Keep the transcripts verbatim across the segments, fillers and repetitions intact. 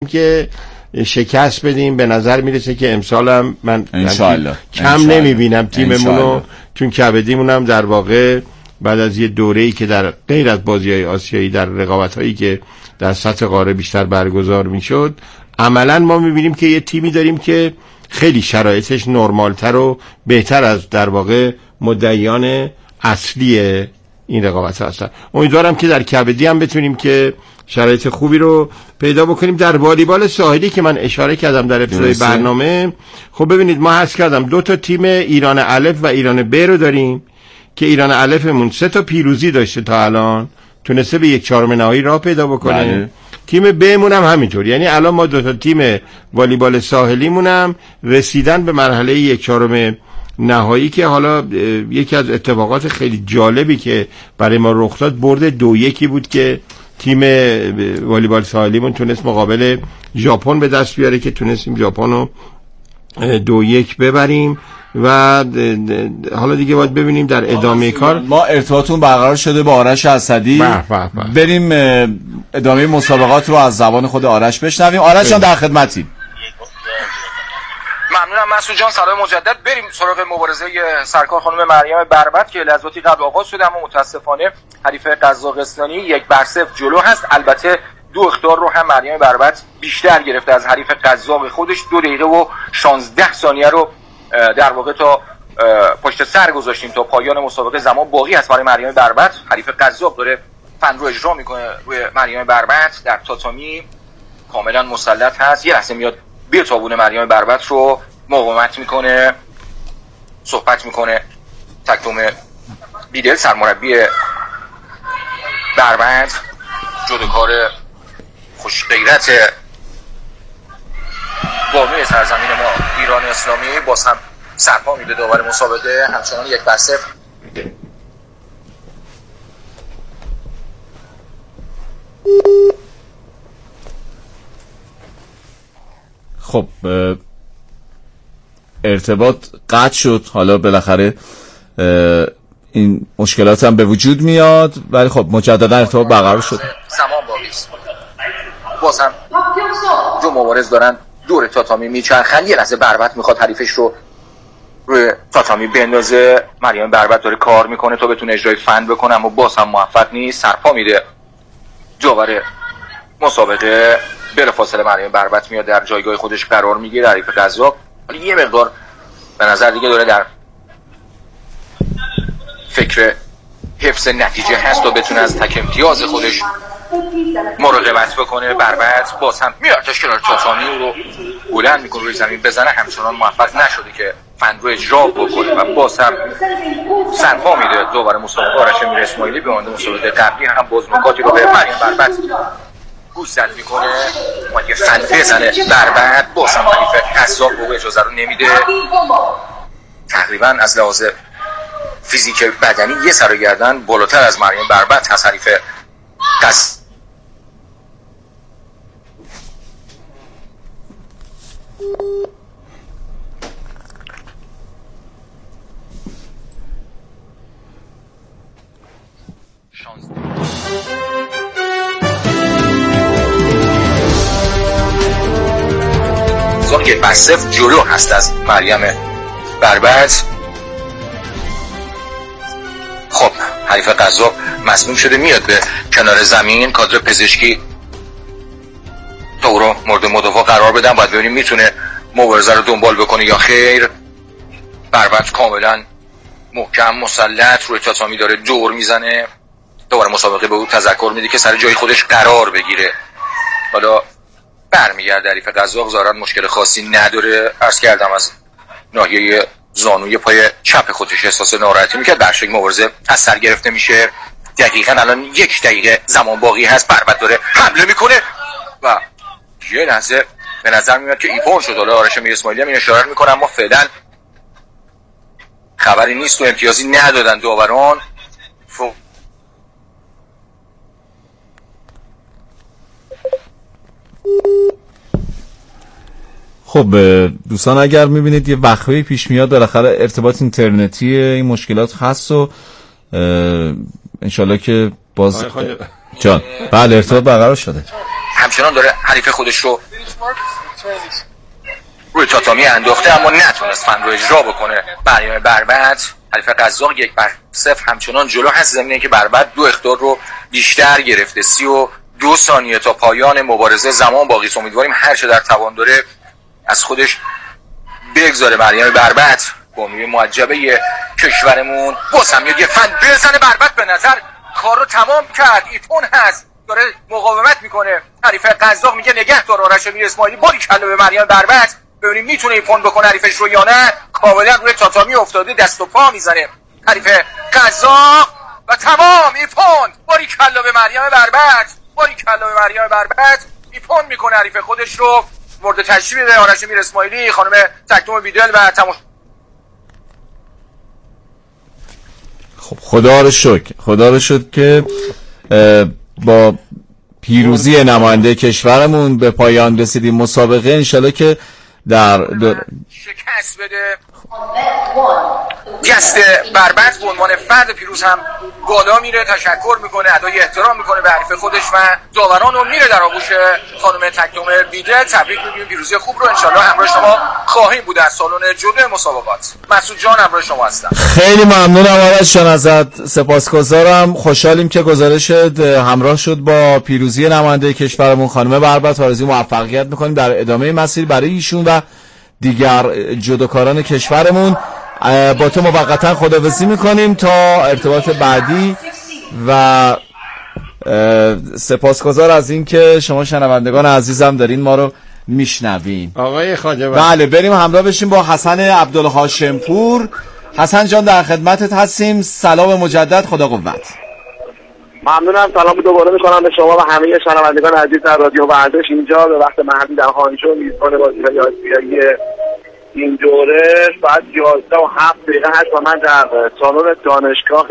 که شکست بدیم. به نظر میرسه که امسال هم من انشالله کم نمیبینم تیممونو، چون کبدیمون هم در واقع بعد از یه دوره‌ای که در غیر از بازی‌های آسیایی در رقابت‌هایی که در سطح قاره بیشتر برگزار میشد، عملاً ما میبینیم که یه تیمی داریم که خیلی شرایطش نرمالتر و بهتر از در واقع مدعیان اصلی این رقابت هستن. امیدوارم که در کبدی هم بتونیم که شرایط خوبی رو پیدا بکنیم. در والیبال ساحلی که من اشاره کردم در ابتدای برنامه، خب ببینید ما حس کردم دو تا تیم ایران الف و ایران ب رو داریم که ایران الفمون سه تا پیروزی داشته تا الان، تونسته به یک چهارم نهایی راه پیدا بکنه. بله. تیم ب مون هم همینطور، یعنی الان ما دو تا تیم والیبال ساحلی مونم رسیدن به مرحله یک چهارم نهایی که حالا یکی از اتفاقات خیلی جالبی که برای ما رخ داد برد دو یکی بود که تیم والیبال ساحلیمون تونست مقابل ژاپن به دست بیاره که تونستیم ژاپن رو دو یک ببریم و حالا دیگه باید ببینیم در ادامه کار. ما ارتباطون برقرار شده با آرش اسدی. بح بح بح. بریم ادامه مسابقات رو از زبان خود آرش بشنویم. آرش جان در خدمتی. ممنونم مسعود جان، سلام مجدد. بریم سراغ مبارزه سرکار خانم مریم بربط که لحظاتی قبل آغاز شده، اما متاسفانه حریف قزاقستانی یک بر صفر جلو هست. البته دو اخطار رو هم مریم بربط بیشتر گرفته از حریف قزاق خودش. دو دقیقه و شانزده ثانیه رو در واقع تا پشت سر گذاشتیم تا پایان مسابقه. زمان باقی هست برای مریم بربط. حریف قزاق داره فن رو اجرا میکنه روی مریم بربط. در تاتامی کاملا مسلط هست. یه لحظه میاد بیا تابون مریم بربط رو مقاومت میکنه، صحبت میکنه. تکتوم بیدل سرمربی بربط، جودوکار خوش غیرت بانوی سرزمین ما ایران اسلامی، باز هم سرپا میده داور مسابقه، همچنان یک بر صفر. خب ارتباط قطع شد. حالا بالاخره این مشکلات هم به وجود میاد، ولی خب مجددا ارتباط برقرار شد. زمان باقی است. باز هم دو مبارز دارن دور تاتامی میچرخن. یه لحظه بربط میخواد حریفش رو روی تاتامی بندازه. مریم بربط داره کار میکنه تا بتونه اجرای فن بکنه، اما باز هم موفق نیست. سرپا میده داور مسابقه. بلافاصله مریم بربط میاد در جایگاه خودش قرار میگیره. حریف قزاق ولی یه مقدار به نظر دیگه داره در فکر حفظ نتیجه هست و بتونه از تک امتیاز خودش مراقبت بکنه. بربط باز هم میارتش کنار تاتامی رو بلند میکنه روی زمین بزنه، همچنان موفق نشده که فن رو اجرا بکنه و باز هم سرپا میده دوباره مسابقه. آرش امیر اسماعیلی به عنوان مسابقه قبلی هم باز نکاتی رو به مریم بربط گوشزد میکنه و یه فن بزنه. بربط باز هم حریف قزاق رو اجازه رو نمیده. تقریبا از لحاظ فیزیک بدنی یه سر و گردن بالاتر از مریم بربط هست حریف قزاق. که بسف جلو هست از مریم بربط. خب حریف قزاق مسموم شده، میاد به کنار زمین. کادر پزشکی تا او رو مورد مدافع قرار بدن. باید ببینیم میتونه مبارزه رو دنبال بکنه یا خیر. بربط کاملا محکم مسلط روی تاتامی داره دور میزنه. دوباره مسابقه به او تذکر میده که سر جای خودش قرار بگیره. حالا برمیگرده حریف قزاق، ظاهرا مشکل خاصی نداره. عرض کردم از ناحیه زانوی پای چپ خودش احساس ناراحتی میکرد. در شکل مبارزه از سر گرفته میشه. دقیقاً الان یک دقیقه زمان باقی هست. بربط داره حمله میکنه و یه لحظه به نظر میاد که ایپون شد. حالا آرش امیر اسماعیلی هم این اشاره میکنه، اما فعلا خبری نیست و امتیازی ندادن داوران. ف... خب دوستان اگر میبینید یه وقفه‌ای پیش میاد، بالاخره ارتباط اینترنتی این مشکلات هست و انشالله که باز جان بله ارتباط برقرار شده. همچنان داره حریف خودش رو روی تاتامی انداخته، اما نتونست فن رو اجرا بکنه. مریم بربط حریف قزاق یک بر صفر همچنان جلو هست. زمینه که بربط دو اخطار رو بیشتر گرفته. سی و دو ثانیه تا پایان مبارزه زمان باقی است. امیدواریم هر چه در توان داره از خودش بگذاره. مریم بربط بانوی معجبه کشورمون باز هم یه فن بزنه. بربط به نظر کار رو تمام کرد. ایپون هست داره مقاومت میکنه. حریف قزاق میگه نگه دار آرش امیر اسماعیلی. باری کلا به مریم بربط. ببینیم میتونه ایپون بکنه حریفش رو یا نه. کاملا روی تاتامی افتاده، دست و پا میزنه حریف قزاق و تمام. ایپون باری کلا به مریم بربط. باری کلا به مریم بربط. ایپون میکنه حریف خودش رو. مورد تشریف آرش امیر اسماعیلی، خانم تکتوم بیدل و تماش. خب خدا رو شکر، خدا رو شکر که با پیروزی نماینده کشورمون به پایان رسیدیم مسابقه. انشالله که در دور... شکست بده. گست بربط به عنوان فرد پیروز هم بالا میره، تشکر میکنه، ادای احترام میکنه به حریف خودش و داوران رو میره در آغوش خانم تکتوم بیدل. تبریک میگیم، پیروزی خوب رو انشالله همراه شما خواهیم بود در سالن جودو مسابقات. مسعود جان همراه شما هستم. خیلی ممنونم آرش جان ازت، سپاسگزارم. خوشحالیم که گزارشت همراه شد با پیروزی نماینده کشورمون خانم بربط. آرزوی موفقیت میکنیم در ادامه مسیر برای ایشون و دیگر جودوکاران کشورمون. با تو موقتا خداحافظی میکنیم تا ارتباط بعدی و سپاسگزار از این که شما شنوندگان عزیزم دارین ما رو میشنوین. آقای خواجه بله بریم همراه بشیم با حسن عبدالهاشمپور. حسن جان در خدمتت هستیم. سلام مجدد، خدا قوت. ممنونم. سلام دوباره میکنم به شما و همه شنوندگان عزیز در رادیو ورزش. اینجا به وقت محلی در هانجو میزبان بازی‌های آسیایی این دوره بعد یازده و هفت دقیقه هست و من در سالن دانشگاه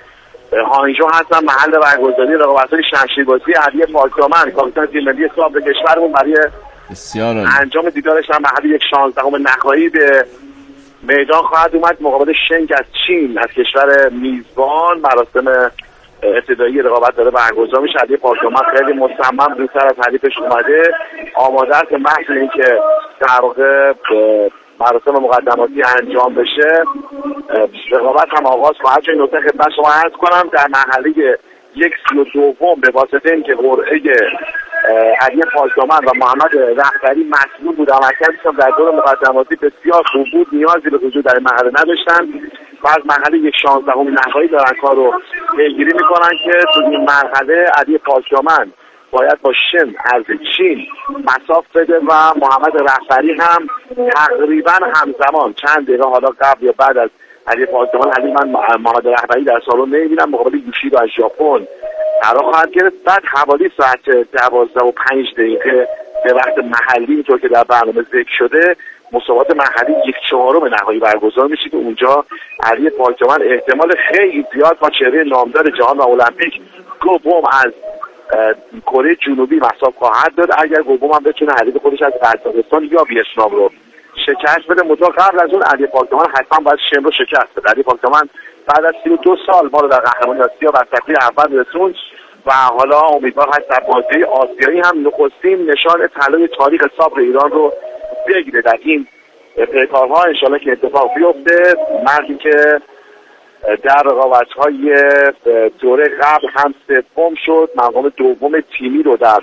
هانجو هستم، محل برگزاری رقابت‌های شمشیربازی علی پاکدامن کاپیتان تیم ملی سابق کشورمون. برای بسیار انجام دیدارش هم محل یک شانزدهم نهایی به میدان خواهد اومد مقابل شنگ از چین، از کشور میزبان. مراسم ابتدایی رقابت داره برگزار میشه. علی پاکدامن خیلی مصمم زودتر از حریفش اومده، آماده است محض اینکه در واقع مراسم مقدماتی انجام بشه رقابت هم آغاز خواهد شد. نکته خدمت شما عرض کنم در مرحله یک سی و دوم به واسطه اینکه قرعه علی پاکدامن و محمد رهبری مسئول بود، عملکردشون در دور مقدماتی بسیار خوب بود، نیازی به وجود در مرحله نداشتن و از مرحله یک شانزدهم نهایی دارن کار رو پیگیری میکنن که تو این مرحله علی پاکدامن باید با شن از چین مساف بده و محمد رهبری هم تقریبا همزمان چند دقیقه حالا قبل یا بعد از علی پاکدامن علی من محمد رهبری در سالن نمیبینم مقابل یوشیدو از ژاپن قرار خواهد گرفت. بعد حوالی ساعت دوازده و پنج دقیقه به وقت محلی اینطور که در برنامه ذکر شده مسابقات محلی یک چهارم نهایی برگزار میشه که اونجا علی پاکدامن احتمال خیلی زیاد با چهره نامدار جهان و المپیک گوبوم از کره جنوبی مساف خواهد داد. اگر گوبوم هم بتونه حریف خودش از قزاقستان یا ویتنام رو شکست بده، مطمئن قبل از اون علی پاکدامن حتما باید شن رو شکست بده. علی پاکدامن بعد از سی و دو سال ما رو در قهرمانی آسیا و تکلیف اول رسوند و حالا امیدوار هست در بازی آسیایی هم نخستین نشان طلای تاریخ سابق ایران رو بگیره در این پیکارها. انشالله که اتفاق بیفته. مردی که در رقابت‌های دوره قبل هم سوم شد، مقام دوم تیمی رو در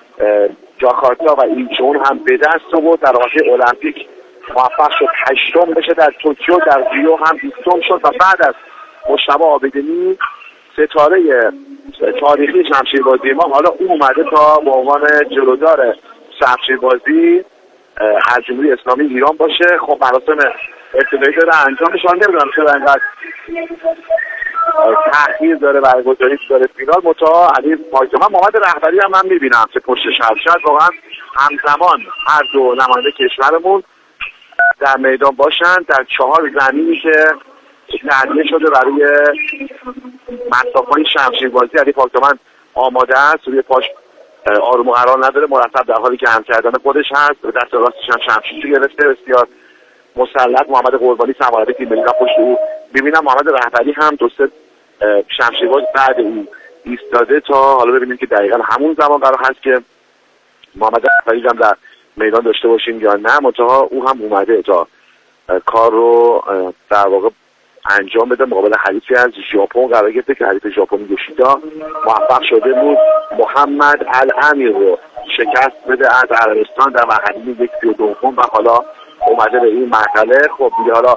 جاکارتا و اینچون هم به دست آورد، در رقابت المپیک موفق شد هشتم بشه، در توکیو در ریو هم بیستم شد و بعد از مجتبی عابدینی ستاره تاریخی شمشیربازی ما حالا او اومده تا به عنوان جلودار شمشیربازی از جمهوری اسلامی ایران باشه. خب مراسم ابتدایی داره انجام میشه. نمیدونم چرا اینقدر تأخیر داره برگزاری داره فینال. متا علی پاکدامن محمد رهبری هم من میبینم که پشتش هست. شاید واقعا همزمان هر دو نماینده کشورمون در میدان باشن در چهار زمینی که تهیه شده برای مسابقات شمشیربازی. علی پاکدامن آماده است، روی پاش آروم و قرار نداره، مرتب در حالی که هم کردن خودش هست، به دست راستش هم شمشیر گرفته، بسیار مسلط. محمد قربانی سماعت تیم ملی پشت او میبینم. محمد رهبری هم دو سه شمشیرباز بعد او ایستاده تا حالا ببینیم که دقیقاً همون زمان قرار هست که محمد علی هم در میدان داشته باشیم یا نه، منتها او هم اومده تا کار رو در واقع انجام بده. مقابل حریفی از ژاپن قرار گرفته که حریف ژاپنی یوشیدا موفق شده بود محمد الامیر رو شکست بده از عربستان در مرحله یک سی و دوم و حالا اومده به این مرحله. خب دیگه حالا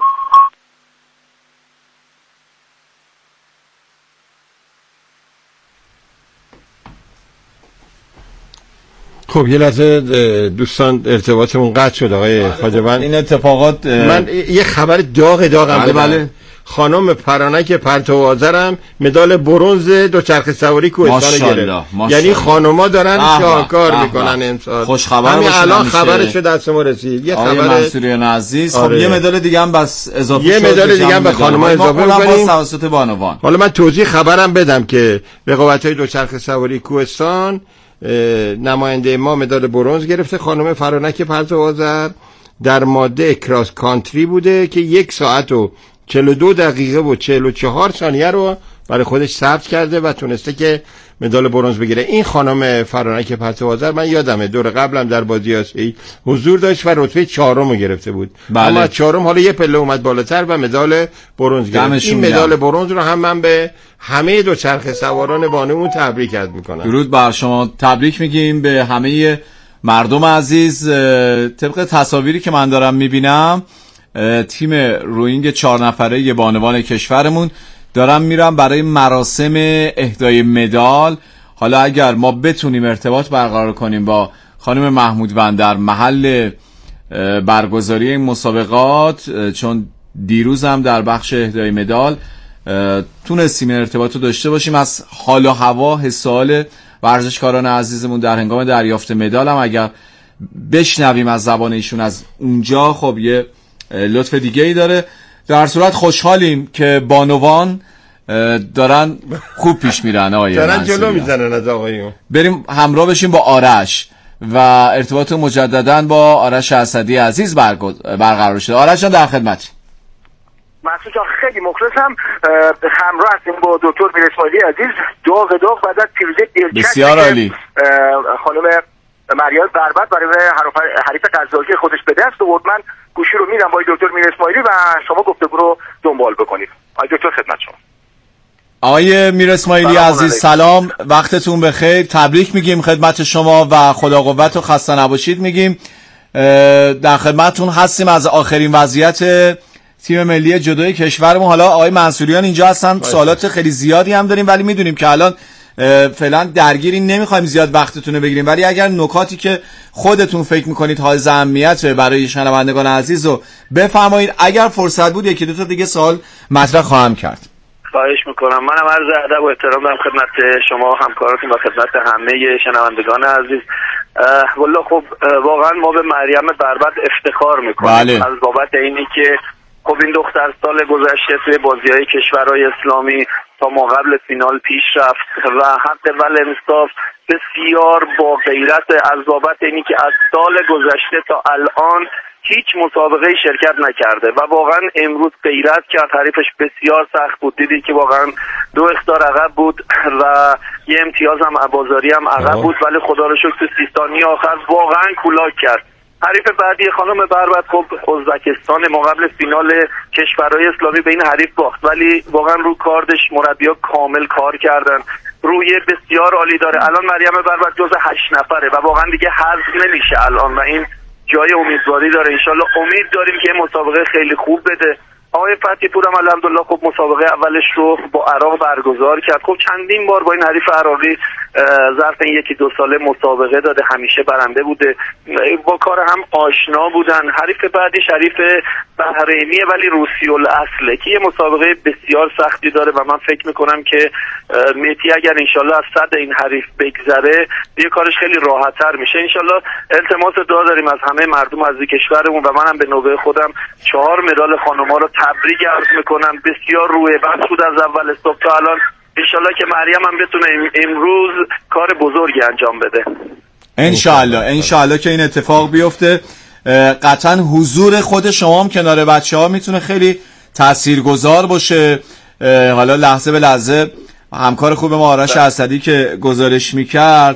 خب یه لحظه دوستان ارتباطمون قطع شد آقای خواجه‌بند. این اتفاقات من یه خبر داغ داغم بله بله. خانم پرانک پرتوآذرم مدال برنز دوچرخه سواری کوهستان گرفت. یعنی خانوما دارن شاهکار میکنن امسال. خوش خبر همین باشه. الان خبرشو دست ما رسید. یه خبر منصوریان عزیز. آره. خب یه مدال دیگه هم بس اضافه یه مدال دیگه هم به خانوما اضافه می‌کنیم توسط بانوان. حالا من توضیح خبرم بدم که رقابت‌های دوچرخه سواری کوهستان نماینده ما مدال برنز گرفته خانم فرانک پرتوآذر در ماده اکراس کانتری بوده که یک ساعت و چهل و دو دقیقه و چهل و چهار ثانیه رو برای خودش ثبت کرده و تونسته که مدال برنز بگیره. این خانم فرانک پرتوآذر من یادمه دور قبلم در بازی آسیایی حضور داشت و رتبه چهارم رو گرفته بود. بله. اما چهارم حالا یه پله اومد بالاتر و مدال برنز گرفت. این مدال برنز رو هم من به همه دوچرخه سواران بانومون تبریک میکنم. درود بر شما. تبریک میگیم به همه مردم عزیز. طبق تصاویری که من دارم میبینم تیم روینگ چهار نفره بانوان کشورمون دارم میرم برای مراسم اهدای مدال. حالا اگر ما بتونیم ارتباط برقرار کنیم با خانم محمودوند در محل برگزاری این مسابقات، چون دیروز هم در بخش اهدای مدال تونستیم ارتباط رو داشته باشیم، از حال و هوا حسال ورزشکاران عزیزمون در هنگام دریافت مدال هم اگر بشنویم از زبان ایشون از اونجا خب یه لطف دیگه ای داره. در صورت خوشحالیم که بانوان دارن خوب پیش میرن. آقای دارن جلو میزنن از آقایون. بریم همراه بشیم با آرش و ارتباط مجددا با آرش اسدی عزیز برقرار شده. آرش جان در خدمت. مسعود جان خیلی مخلصم. همراه هستیم با دکتر میر اسماعیلی عزیز. داغ داغ بعد از پیروزی دلچسب بسیار عالی خانم مریم بربط برای حریف قزاقی خودش به دست آورد. من گوشی رو میدم با دکتر میر اسماعیلی و شما گفتگو رو دنبال بکنید. آقای دکتر خدمت شما. آقای میر اسماعیلی عزیز سلام، وقتتون بخیر. تبریک میگیم خدمت شما و خدا قوت و خسته نباشید میگیم. در خدمتتون هستیم از آخرین وضعیت تیم ملی جودوی کشورمون. حالا آقای منصوریان اینجا هستن، سوالات خیلی زیادی هم داریم ولی میدونیم که الان فعلا درگیری نمیخوایم زیاد وقتتون رو بگیریم، ولی اگر نکاتی که خودتون فکر میکنید حائز اهمیت برای شنوندگان عزیز رو بفرمایید. اگر فرصت بود یکی دو تا دیگه سوال مطرح خواهم کرد. خواهش میکنم. منم عرض ادب و احترام دارم خدمت شما و همکاراتون و خدمت همه شنوندگان عزیز. والله خب واقعا ما به مریم بربط افتخار میکنیم. بله. از بابت اینی که خب این دختر سال گذشته توی بازی‌های کشورهای اسلامی تا ما قبل فینال پیش رفت و حق ول انصاف بسیار با غیرت، از بابت اینی که از سال گذشته تا الان هیچ مسابقه شرکت نکرده و واقعا امروز غیرت کرد. حریفش بسیار سخت بود، دیدی که واقعا دو اخطار عقب بود و یه امتیاز هم ابازاری هم عقب بود، ولی خدا رو شکر تو سی ثانیه آخر واقعا کولاک کرد. حریف بعدی خانم بربط خب ازبکستان ما قبل فینال کشورهای اسلامی به این حریف باخت، ولی واقعا رو کاردش مربی‌ها کامل کار کردن، روی بسیار عالی داره. الان مریم بربط جز هشت نفره و واقعا دیگه حذف نمیشه الان و این جای امیدواری داره. انشالله امید داریم که مسابقه خیلی خوب بده. آقای فتحی پور هم الحمدلله خب مسابقه اولش رو با عراق برگزار کرد. خب چندین بار با این حریف عراقی ظرف این یکی دو ساله مسابقه داده، همیشه برنده بوده، با کار هم آشنا بودن. حریف بعدی حریف بحرینیه ولی روسی الاصله که یه مسابقه بسیار سختی داره و من فکر میکنم که میتی اگر انشالله از صد این حریف بگذره یه کارش خیلی راحت تر میشه. انشالله التماس دعا داریم از همه مردم از کشورمون و منم به نوبه خودم چهار مدال خانوما رو تبریک عرض میکنم. بسیار روی بحث بود از اول صبح تا الان. انشالله که مریم هم بتونه امروز کار بزرگی انجام بده. انشالله انشالله که این اتفاق بیفته. قطعا حضور خود شما هم کنار بچه ها میتونه خیلی تاثیرگذار باشه. حالا لحظه به لحظه همکار خوب ما آرش اسدی که گزارش میکرد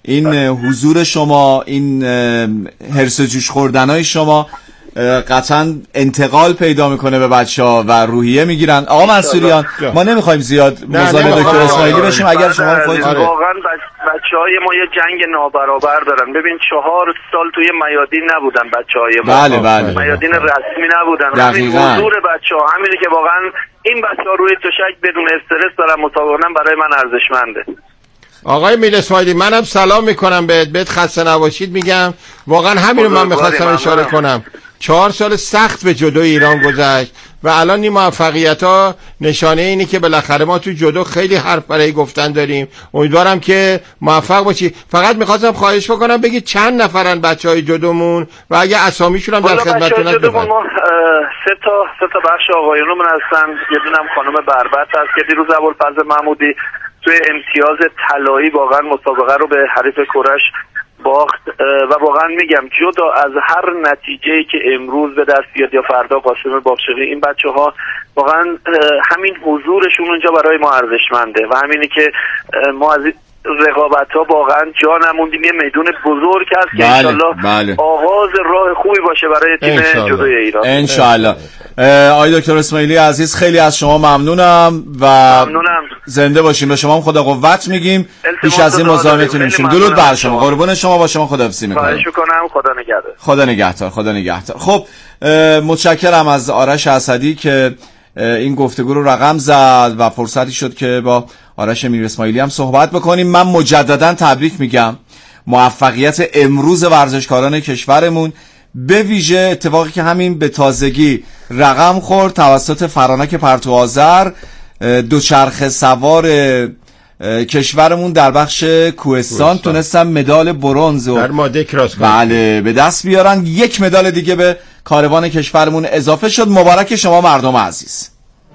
این حضور شما، این هرس جوش خوردنای شما قطعا انتقال پیدا میکنه به بچه‌ها و روحیه میگیرن. آقا منصوریان، ما نمیخوایم زیاد مزاحم دکتر اسماعیلی بشیم، اگر شما خودتون واقعا بچه‌های ما یه جنگ نابرابر دارن. ببین چهار سال توی میادین نبودن بچه‌های ما. بله بله. میادین رسمی نبودن. همین حضور بچه‌ها، همینی که واقعا این بچه‌ها روی تشک بدون استرس دارن مسابقه، برای من ارزشمنده. آقای میر اسماعیلی، منم سلام میکنم بهت، بهت خسته نباشید میگم. واقعا همین رو من میخواستم اشاره کنم. چهار سال سخت به جودو ایران گذشت و الان این موفقیت ها نشانه اینه که بالاخره ما تو جودو خیلی حرف برای گفتن داریم. امیدوارم که موفق باشی. فقط میخواستم خواهش بکنم بگید چند نفرن بچه های جودومون و اگه اسامیشون هم در خدمتتون بفرمایید. ما سه تا سه تا بخش آقایونمون هستن، یه دونم خانم بربط هست که دیروز ابوالفضل محمودی توی امتیاز طلایی واقعا مسابقه رو به حریف کرش باخت و واقعا میگم جدا از هر نتیجه‌ای که امروز به دست بیاد یا فردا قاسم بابشقی، این بچه‌ها واقعا همین حضورشون اونجا برای ما ارزشمنده و همینی که ما از رقابت‌ها واقعا جا نموندیم. یه میدون بزرگ هست که بله، انشالله بله. آغاز راه خوبی باشه برای تیم جودوی ایران انشالله. آقای دکتر اسماعیلی عزیز، خیلی از شما ممنونم و ممنونم. زنده باشیم. به شما هم خدا قوت میگیم، بیش از این مزاحمتون نمیشیم. درود بر شما، قربون شما، با شما خداحافظی میکنم. خواهش میکنم، خدا نگهدار. خدا نگهدار، خدا نگهدار. خب متشکرم از آرش اسدی که این گفتگو رو رقم زد و فرصتی شد که با آرش میر اسماعیلی هم صحبت بکنیم. من مجددا تبریک میگم، موفقیت امروز ورزشکاران کشورمون، به ویژه اتفاقی که همین به تازگی رقم خورد توسط فرانک پرتو آذر، دوچرخه سوار کشورمون در بخش کوهستان تونستن مدال برنز در ماده کراس بله به دست بیارن. یک مدال دیگه به کاروان کشورمون اضافه شد. مبارک شما مردم عزیز.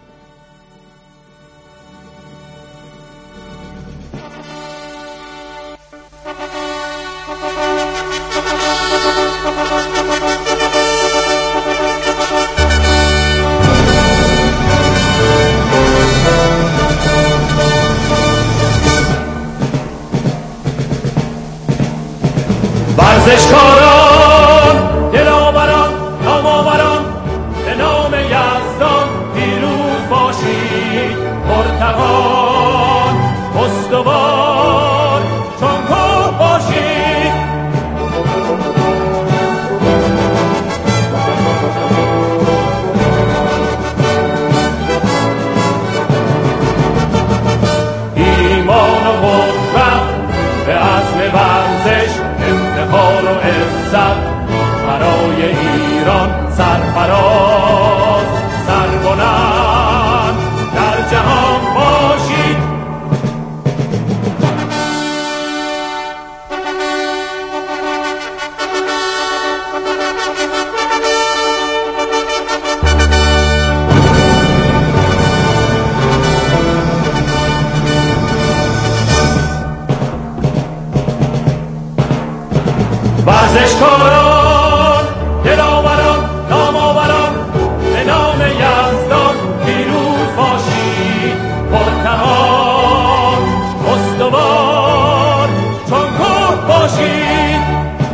ورزشکاران، دلاوران، نامآوران، به نام یزدان پیروز باشید. پرتقال استوار چون کوه باشید. ایمان و قدرت به عزم ورزش، افتخار و عزت برای ایران، سرفراز سربلند در جهان باشید. ورزشکاران، دلاوران، نامآوران، به نام یزدان پیروز باشید. پرتقال استوار چون کوه باشید.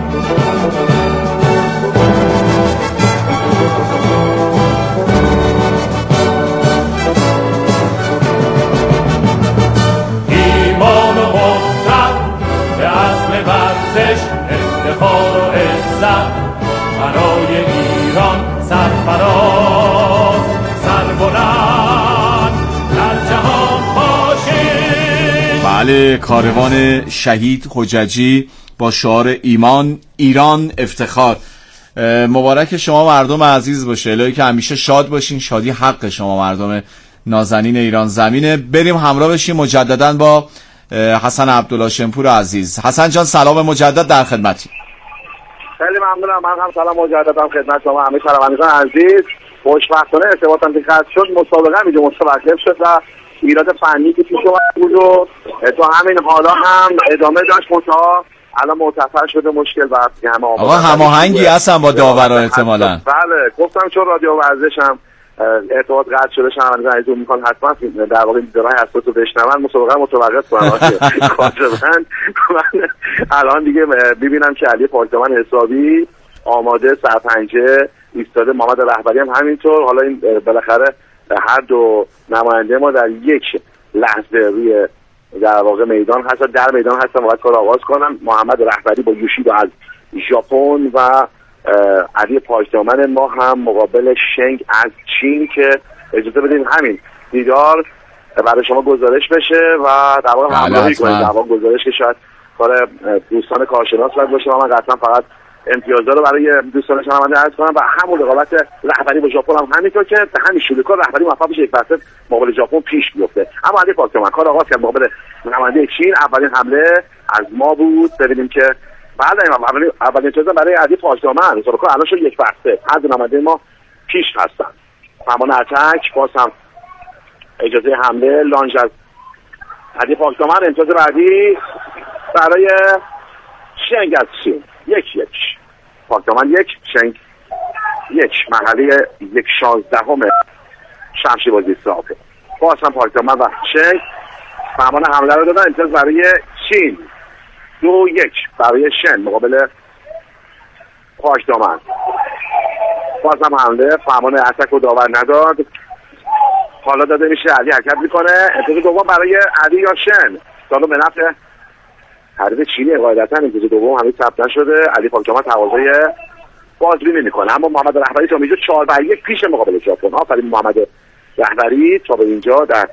ایمان و قدرت به عزم ورزش، افتخار و عزت برای ایران، سرفراز سربلند در جهان باشید. بله، کاروان شهید حججی با شعار ایمان، ایران، افتخار. مبارک شما مردم عزیز باشه. الهی که همیشه شاد باشین. شادی حق شما مردم نازنین ایران زمینه. بریم همراه بشیم مجددا با حسن عبدالله شمپور عزیز. حسن جان سلام مجدد، در خدمتی. خیلی ممنونم. من هم سلام مجددم خدمت شما همه شنوندگان عزیز. خوشبختانه ارتباطم که قطع شد، مسابقه اینجا متوقف شد و ایراد فنی که پیش اومد بود و تو همین حالا هم ادامه داشت، منتها الان مرتفع شده مشکل بعد که همه آقا هماهنگی هستن با داورا احتمالاً. بله گفتم چون رادیو ورزشم ارتباط قطع شده شنوندگان عزیز میخوان حتما در واقع دیدارهای حساس رو بشنون مسابقه متوقف کنن من الان دیگه ببینم که علی پاکدامن حسابی آماده سرپنجه ایستاده، محمد رهبری هم همینطور. حالا این بالاخره هر دو نماینده ما در یک لحظه روی در واقع میدان هستن، در میدان هستن باید کار آغاز کنن. محمد رهبری با یوشیدو از ژاپن و علی پاکدامن ما هم مقابل شنگ از چین که اجازه بدین همین دیدار برای شما گزارش بشه و در واقع همراهی کنید. در واقع گزارش که شاید کار دوستان کارشناس باشه و من قطعا فقط امتیازها رو برای دوستان شنونده عرض کنم و همون رقابت رهبری با ژاپن هم همینطور که همین شروع رهبری موفق بشه یک فصل مقابل ژاپن پیش بیفته. اما علی پاکدامن کار آغاز کرد مقابل نماینده چین. اولین حمله از ما بود. ببینیم که بعد اولین اولین امتیاز برای علی پاکدامن سرکار الان شد یک فصل. هر دو نماینده ما پیش هستن. همان اتک باز هم اجازه حمله لانج از علی پاکدامن. امتیاز بعدی برای شنگ از چین. یک یک پاکدامن یک شنگ یک. مرحله یک شانزدهم شمشیر بازی صافه. باز هم پاکدامن و شنگ فرمان حمله رو دادن. امتیاز برای چین دو یک برای شن مقابل پاکدامن. باز هم حمله فرمان اتک رو داور نداد. حالا داده میشه علی حرکت میکنه. امتیاز دوم برای علی یا شن سالو به نفع حریف چینی. قاعدتا امتیاز دوم هنوز ثبت نشده. علی پاکدامن تقاضای بازبینی میکنه اما محمد رهبری تا اینجا چهار بر یک پیش مقابل ژاپن. آفرین محمد رهبری تا به اینجا در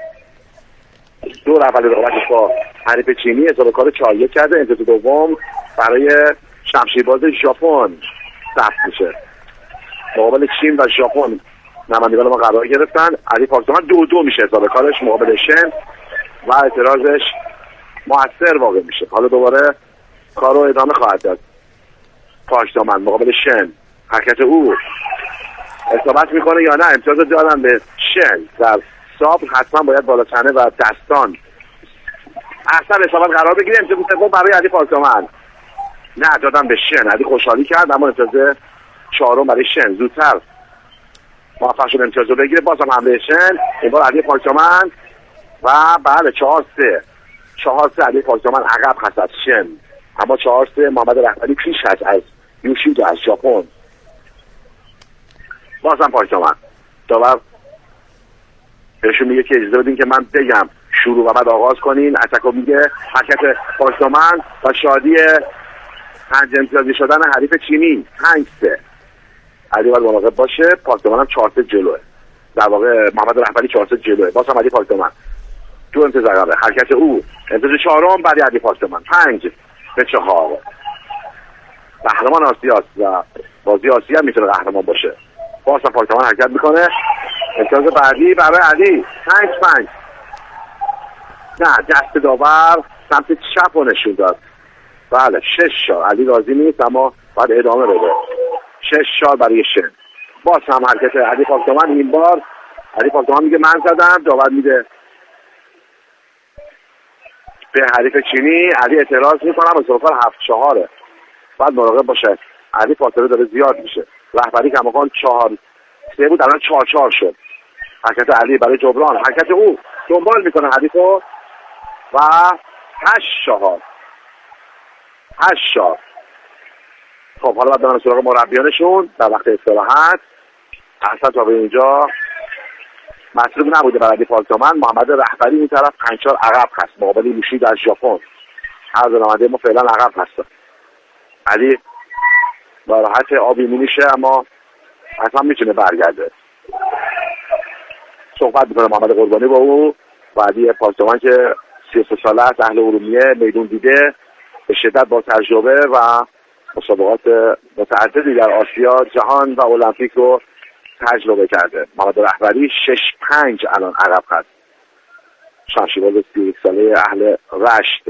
دور اول رقابتش با حریف چینی حساب کار چهار یک کرده. امتیاز دوم برای شمشیرباز ژاپن ثبت میشه. مقابل چین و ژاپن نمایندگان ما قرار گرفتن. علی پاکدامن دو دو میشه حساب کارش مقابل شن و اعتراضش مؤثر واقع میشه. حالا دوباره کارو ادامه خواهد داد. پاکدامن مقابل شن حرکت او اصابت میکنه یا نه؟ امتیاز دادن به شن. در صبر حتما باید بالا تنه و دستان اصلا اصابت قرار بگیره. امتیاز سوم برای علی پاکدامن نه دادن به شن. علی خوشحالی کرد اما امتیاز چهارم برای شن زودتر موفق شد امتیاز رو بگیره. بازم حمله شن این بار علی پاکدامن و بله چهار سه چهار سه علی پاکدامن عقب هست از شن اما چهار سه محمد رهبری پیش هست از یوشیدو از ژاپن. بازم پاکدامن داور بهشون میگه که اجازه بدین که من بگم شروع و بعد آغاز کنین. اتکو میگه حرکت پاکدامن و شادی پنج امتیازی شدن حریف چینی پنج سه. علی باید مراقب باشه. پاکدامن هم چهار سه جلوه. در واقع محمد رهبری چهار سه جلوه. بازم علی پاکدامن دو امتیاز عقبه. حرکت او امتیاز چهارم بعد علی پاکدامن پنج به چهار. قهرمان آسیاست و بازی آسیا هم میتونه قهرمان باشه. بازم پاکدامن حرکت میکنه. امتیاز بعدی برای علی پنج پنج. نه دست داور سمت چپ رو نشون داد. بله شش شار. علی راضی نیست اما باید ادامه بده. شش شار برای شن. باز هم حرکت علی پاکدامن. این بار علی پاکدامن میگه من زدم. داور میده به حریف چینی. علی اعتراض میکنه اما سرکار هفت چهاره. باید مراقب باشه. علی فاصله داره زیاد میشه. رهبری کماکان چهار سه بود الان چهار چهار شد. حرکت علی برای جبران. حرکت او دنبال میکنه حریفو و هشت چهار هشت چهار. خب حالا باید برن سراغ مربیانشون در وقت استراحت. اصلا تا به اینجا مطلوب نبوده برای علی پاکدامن. محمد رهبری این طرف پنج چهار عقب هست مقابل یوشیدو از ژاپن. هر دو نماینده ما فعلا عقب هستن. علی با راحت آبی میشه اما حتما میتونه برگرده. صحبت میکنه محمد قربانی با او و علی پاکدامن که سی و سه ساله است، اهل ارومیه، میدون دیده، به شدت با تجربه و مسابقات متعددی در آسیا، جهان و المپیک رو تجربه کرده. محمد رهبری شش پنج الان عقب هست. شمشیرباز سی و یک ساله اهل رشت.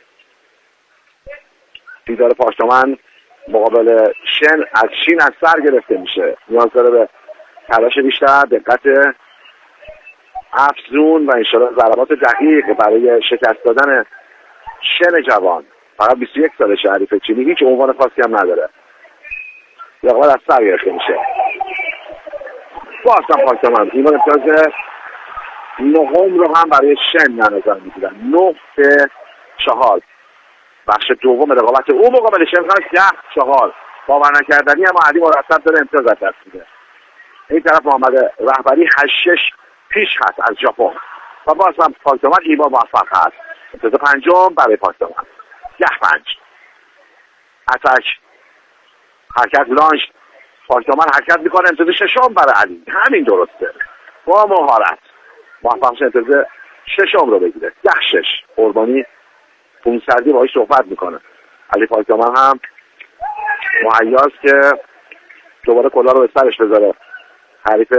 دیدار پاکدامن مقابل شن از چین از سر گرفته میشه. نیاز داره به تلاش بیشتر، دقت افزون و انشاءالله ضربات دقیق برای شکست دادن شن جوان. فقط بیست و یک سالشه حریف چینی، هیچ عنوان خاصی هم نداره. رقابت از سر گرفته میشه. باز هم پاکستان ایمان امتیاز نهم رو هم برای شن در نظر میگیرن. نه به چهار بخش دوم رقابت او مقابل شن خواهد ده چهار باور نکردنی، اما علی مرتب داره امتیاز از دست میده. این طرف محمد رهبری هشت شش پیش هست از ژاپن و باز هم پاکستان ایمان موفق هست. امتیاز پنجم برای پاکستان ده پنج. اتک حرکت لانش پاکستان حرکت میکنه. امتیاز ششم برای علی، همین درسته با مهارت موفق شد امتیاز ششم رو بگیره. ده شش قربانی پونسردی باهاش صحبت میکنه. علی پاکستان هم مهیاست که دوباره کلا رو به سرش بذاره. حریف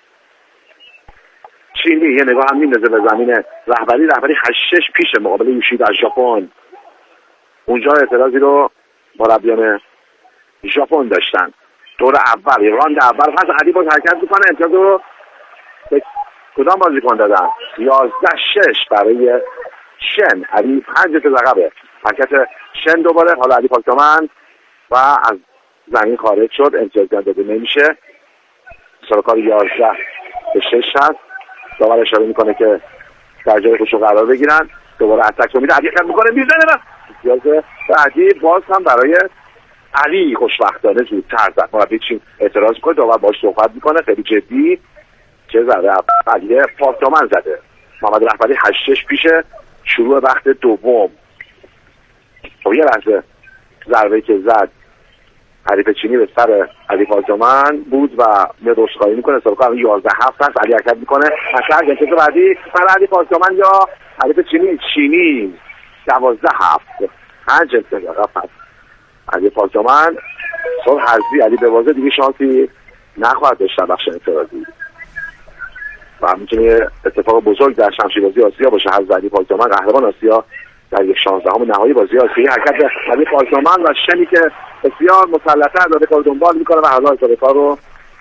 چینی یه نگاه هم میندازه به زمین رهبری. رهبری هشت شش پیش مقابل یوشیدا از ژاپن. اونجا اعتراضی رو مربیان ژاپن داشتن. دور اول راند اول پس علی باز حرکت میکنه. امتیاز رو به کدام بازیکن دادن؟ یازده شش برای شن. علی پنج تا عقبه. حرکت شن دوباره. حالا علی پاکستان و از زمین خارج شد. امتیاز داده نمیشه. سرکار یازده به شش هست. داور اشاره میکنه که در جای خوشو قرار بگیرن. دوباره اتک رو میده. علی حرکت میکنه میزنه و امتیاز بعدی باز هم برای علی خوشبختانه زودتر زد. مربی چین اعتراض کنه. داور باش صحبت میکنه خیلی جدی. چه زده؟ علی پاکتامن زده. محمد رهبری هشت شش پیشه. شروع وقت دوم. خب یه لحظه ضربه‌ای که زد حریف چینی به سر علی پاکتامن بود و میاد عذرخواهی میکنه. سابقا یازده هفت هست. علی حرکت میکنه. اصلا گنتیز بعدی برای علی پاکتامن یا حریف چینی چینی دوازده هفت. پنج امتیاز هست. علی پاکتامن صبح حزبی علی به واضح دیگه شانسی نخواهد داشت در بخش انفرادی و میتونه اتفاق بزرگ در شمشیربازی آسیا باشه. حذف علی پاکتامن قهرمان آسیا در یک شانزدهم نهایی بازی آسیایی. حرکت علی پاکتامن و شنی که بسیار مسلطه داره کار دنبال میکنه و حالا کار رو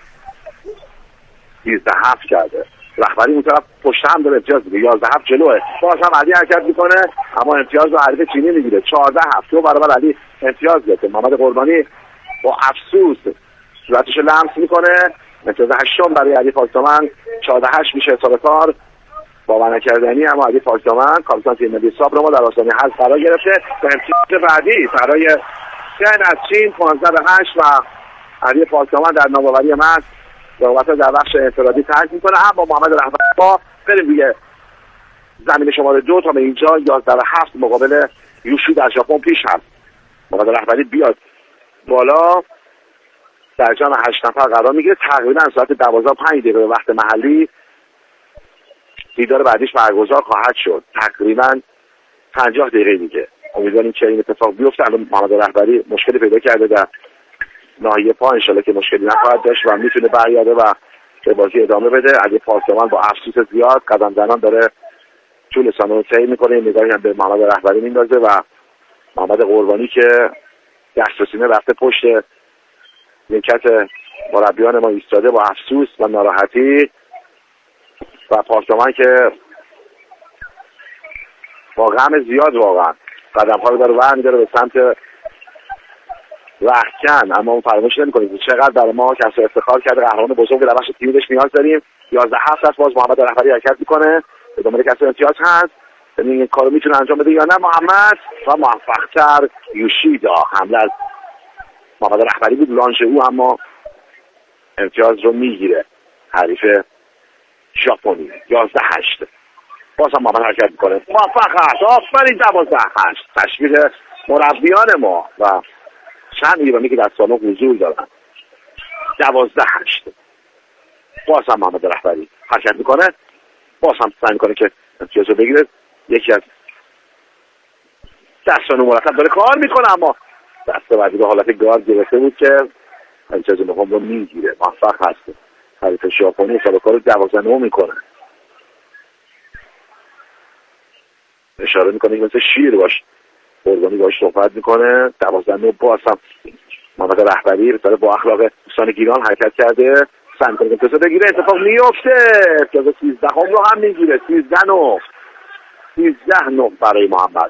سیزده هفت کرده. رهبری اون طرف پشت هم داره امتیاز میگه. یازده هفت جلوه. باز هم علی حرکت میکنه اما امتیاز رو حریف چینی میگیره. چهارده هفت دو برابر علی امتیاز گرفته. محمد قربانی با افسوس صورتش لمس میکنه. امتیاز هشتم برای علی پاکتامن. چهارده هشت میشه حساب کار. باور نکردنی اما علی پاکتامن کاپیتان تیم ملی صبر ما در آستانه حذف قرار گرفته. و امتیاز بعدی برای شن از چین پانزده به هشت و علی پاکتامن در ناباوری محض رقابت در بخش انفرادی ترک میکنه. اما محمد رهبری با بریم روی زمین شماره دو تا به اینجا یازده به هفت مقابل یوشیدا از ژاپن پیش هست. محمد رهبری بیاد بالا در جمع هشت نفر قرار میگیره. تقریبا ساعت دوازده و پنج دقیقه به وقت محلی دیدار بعدیش برگزار خواهد شد. تقریبا پنجاه دقیقه دیگه امیدواریم که این اتفاق بیفته. الان محمد رهبری مشکلی پیدا کرده در ناحیه پا، انشالله که مشکلی نخواهد داشت و میتونه برگرده و به بازی ادامه بده. علی پاکتامن با افسوس زیاد قدم زنان داره طول سانو طی میکنه. نگاهی هم به محمد رهبری میندازه و محمد قربانی که دست و سینه رفته پشت نیمکت مربیان ما ایستاده با افسوس و ناراحتی و پاکتامن که با غم زیاد واقعا قدم ها رو داره برمی‌داره به سمت رختکن. اما اون فراموش نمی‌کنید که چقدر برای ما کسب افتخار کرده. قهرمان بزرگ در بخش تیمیش نیاز داریم. یازده هفت است. باز محمد رهبری حرکت میکنه. به دنبال کسب امتیاز هست. ببینیم این کارو میتونه انجام بده یا نه. محمد و موفق‌تر یوشیدا. حمله از محمد رهبری بود لانش او اما امتیاز رو میگیره حریف ژاپنی. یازده هشت. باز هم محمد حرکت میکنه. موفق هست. آفرین. دوازده هشت. تشویق مربیان ما و چند ایرانی که در سالن حضور دارن. دوازده هشت. باز هم محمد رهبری حرکت میکنه. باز هم سعی میکنه که امتیاز رو بگیره. یکی از دستان مرتب داره کار میکنه اما دست بعدی به حالت گارد گرفته بود که امتیاز نهم رو میگیره. موفق هست. حریف ژاپنی سال کار دوازده نه میکنه. اشاره میکنه که مثل شیر باش قربانی باش صحبت میکنه. دوازده نه باز هم محمد رهبری بسیار با اخلاق دوستان گیلان حرکت کرده. سعی میکنه که امتیاز بگیره. اتفاق میفته. امتیاز سیزده هم رو هم میگیره. سیزده نه. سیزده نه برای محمد.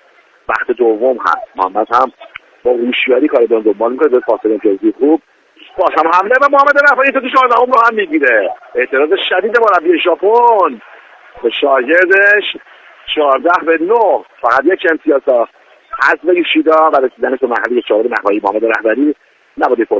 وقت دوم هست. محمد هم با هوشیاری کار دنبال میکنه. به فاصله امتیازی خوب باز هم حمله و محمد رهبری تو چهاردهم رو هم میگیره. اعتراض شدید مربی ژاپن به شاگردش چهارده به نه، فقط یک امتیاز تا حذف یوشیدا و رسیدن به مرحله چهارم نهایی محمد رهبری. نباید